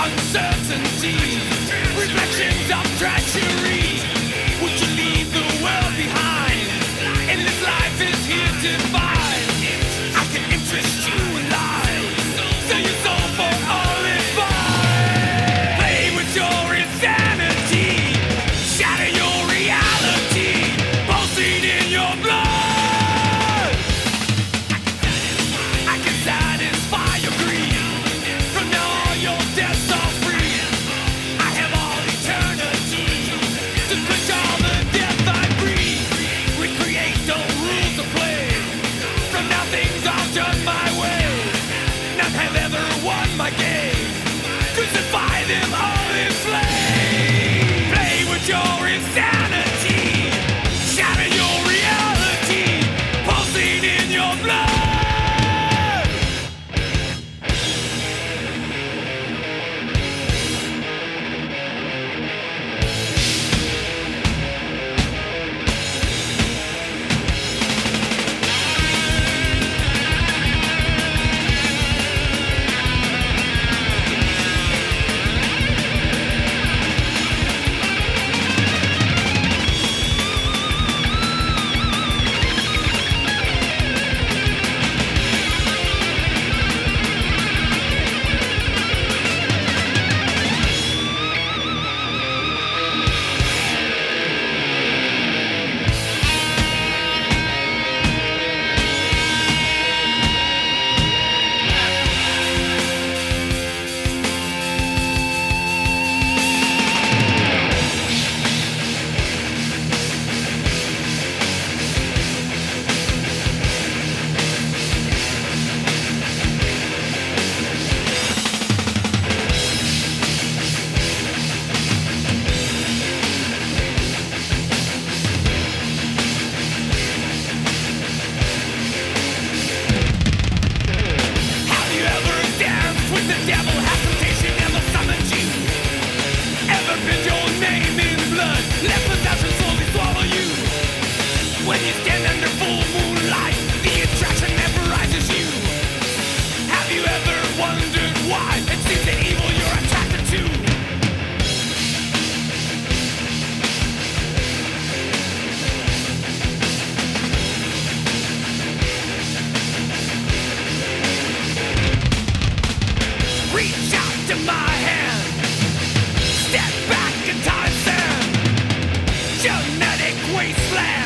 uncertainty, reflections of treachery. Would you leave the world behind? Endless life is here to find. I can interest you in lies, sell your soul for all it's fine. Play with your insanity, shatter your reality, pulsing in your blood. I can satisfy your greed. From now on your debts are free. I have all eternity to quench all the death I breathe. We create no rules of play. From now things are done my way. None have ever won my game. Crucify them all in flames. Play with your insanity, shatter your reality, pulsing in your blood. Have you ever danced with the devil? Has temptation ever summoned you? Ever been your name in blood? Let possession slowly swallow you. When you stand under full moonlight, the attraction memorizes you. Have you ever wondered why it seems that evil you're attracted to? Reach out to my hand, step back in time's sand, genetic wasteland.